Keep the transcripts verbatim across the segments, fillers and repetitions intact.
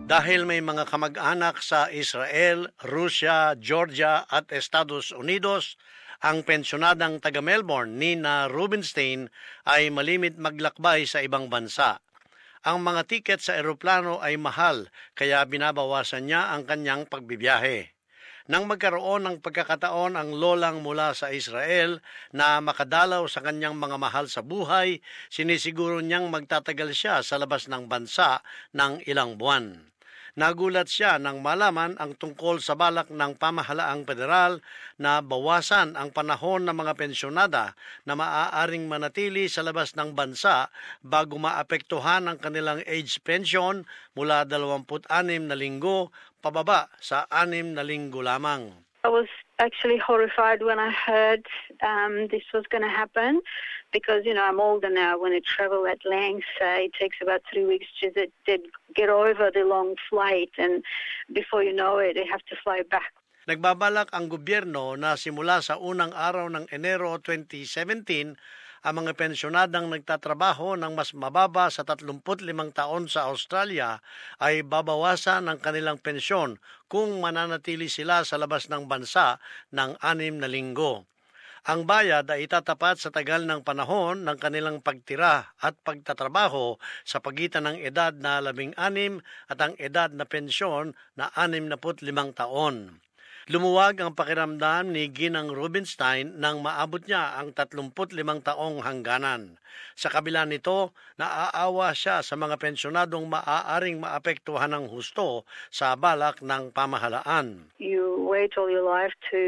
Dahil may mga kamag-anak sa Israel, Russia, Georgia at Estados Unidos, ang pensyonadang taga Melbourne, Nina Rubinstein, ay malimit maglakbay sa ibang bansa. Ang mga tiket sa eroplano ay mahal, kaya binabawasan niya ang kanyang pagbibiyahe. Nang magkaroon ng pagkakataon ang lolang mula sa Israel na makadalaw sa kanyang mga mahal sa buhay, sinisiguro niyang magtatagal siya sa labas ng bansa ng ilang buwan. Nagulat siya nang malaman ang tungkol sa balak ng pamahalaang federal na bawasan ang panahon ng mga pensyonada na maaaring manatili sa labas ng bansa bago maapektuhan ang kanilang age pension mula dalawampu't anim na linggo pababa sa anim na linggo lamang. I was actually horrified when I heard um, this was going to happen because, you know, I'm older now. When I travel at length, uh, it takes about three weeks to to get over the long flight, and before you know it, they have to fly back. Nagbabalak ang gobyerno na simula sa unang araw ng Enero twenty seventeen, ang mga pensyonadang nagtatrabaho ng mas mababa sa tatlumput limang taon sa Australia ay babawasan ang kanilang pensyon kung mananatili sila sa labas ng bansa ng anim na linggo. Ang bayad ay itatapat sa tagal ng panahon ng kanilang pagtira at pagtatrabaho sa pagitan ng edad na labing anim at ang edad na pensyon na anim na put limang taon. Lumuwag ang pakiramdam ni Ginang Rubinstein nang maabot niya ang tatlumput limang taong hangganan. Sa kabila nito, naaawa siya sa mga pensyonadong maaaring maapektuhan ng husto sa balak ng pamahalaan. You wait all your life to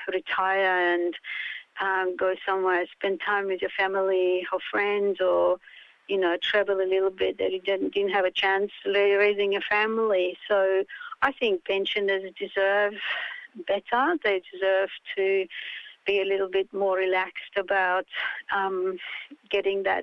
retire and um, go somewhere, spend time with your family or friends, or you know, travel a little bit that you didn't, didn't have a chance raising a family. So I think pensioners deserve better. They deserve to be a little bit more relaxed about um, getting that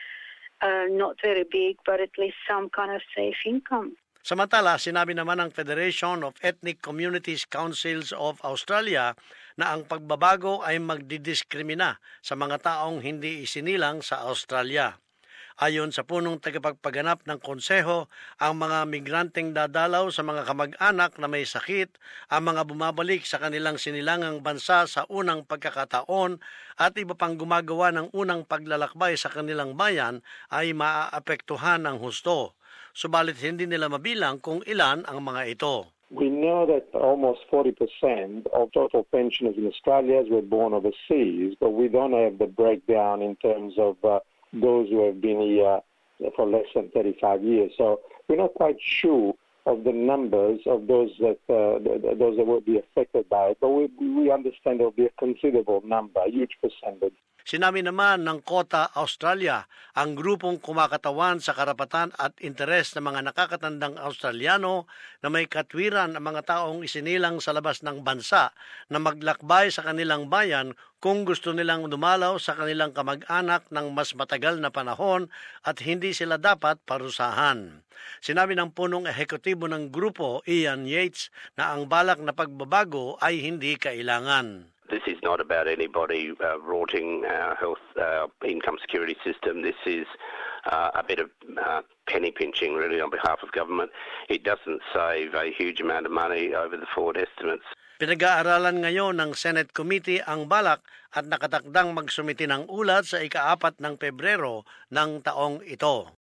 uh, not very big, but at least some kind of safe income. Samantala, sinabi naman ng Federation of Ethnic Communities Councils of Australia na ang pagbabago ay magdidiskrimina sa mga taong hindi isinilang sa Australia. Ayon sa punong tagapagpaganap ng konseho, ang mga migranteng dadalaw sa mga kamag-anak na may sakit, ang mga bumabalik sa kanilang sinilangang bansa sa unang pagkakataon at iba pang gumagawa ng unang paglalakbay sa kanilang bayan ay maaapektuhan ng husto. Subalit hindi nila mabilang kung ilan ang mga ito. We know that almost forty percent of total pensioners in Australia were born overseas, but we don't have the breakdown in terms of uh, those who have been here for less than thirty-five years. So we're not quite sure of the numbers of those that uh, those that will be affected by it, but we, we understand there will be a considerable number, a huge percentage. Sinabi naman ng Kota Australia, ang grupong kumakatawan sa karapatan at interes ng mga nakakatandang Australiano na may katwiran ang mga taong isinilang sa labas ng bansa na maglakbay sa kanilang bayan kung gusto nilang dumalaw sa kanilang kamag-anak ng mas matagal na panahon at hindi sila dapat parusahan. Sinabi ng punong ehekutibo ng grupo, Ian Yates, na ang balak na pagbabago ay hindi kailangan. This is not about anybody uh, rorting our health uh, income security system. This is uh, a bit of uh, penny pinching really on behalf of government. It doesn't save a huge amount of money over the forward estimates. Pinag-aaralan ngayon ng Senate Committee ang balak at nakatakdang magsumiti ng ulat sa ikaapat ng Pebrero ng taong ito.